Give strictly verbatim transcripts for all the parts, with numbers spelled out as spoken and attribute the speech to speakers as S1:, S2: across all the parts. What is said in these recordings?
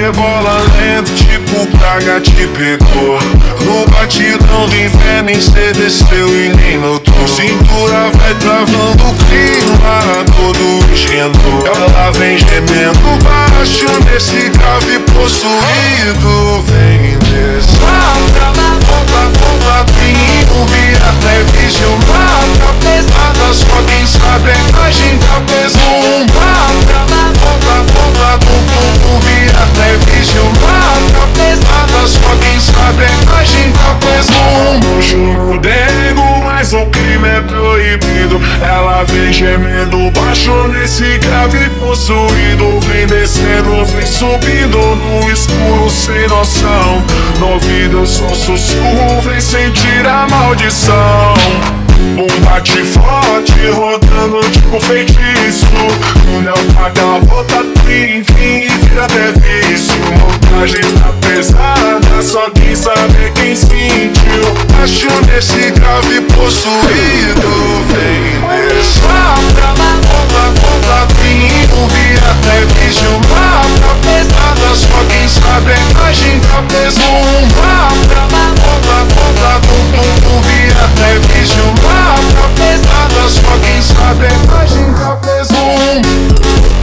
S1: rebola lento, tipo praga te pegou. No batidão do inferno cê desceu e nem notou. Cintura vai travando o clima, todo esquentou. Ela vem gemendo baixo nesse grave possuído. Vem nesse bomba, bomba, vinho, via televisão. Mata pesada, só quem sabe é a gente tá pesando. Bomba, bomba, bum, bum, bum, via televisão. Mata pesada, só quem sabe é a gente tá pesando. No juro nego, mas o crime é proibido. Ela vem gemendo baixo nesse grave possuído. Vem descendo, vem subindo no escuro sem noção. No ouvido só sussurro, vem sentir a maldição. Um bate forte, rodando tipo feitiço. Não paga a volta, enfim, vira até vício. Montagem tá pesada, só quem sabe quem sentiu. Acho nesse grave possuído. Vem nesse bomba, bomba, vinho, vira até vício. Mata pesada, só quem sabe a gente tá pesando. Bomba, bomba, bum, bum, bum, vira até vício. Mata pesada, só quem sabe a gente tá pesando.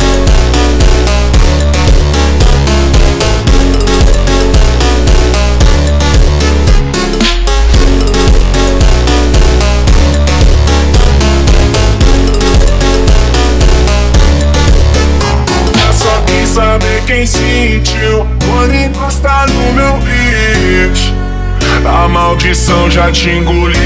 S1: Saber quem sentiu quando encosta no meu beat. A maldição já te engoliu.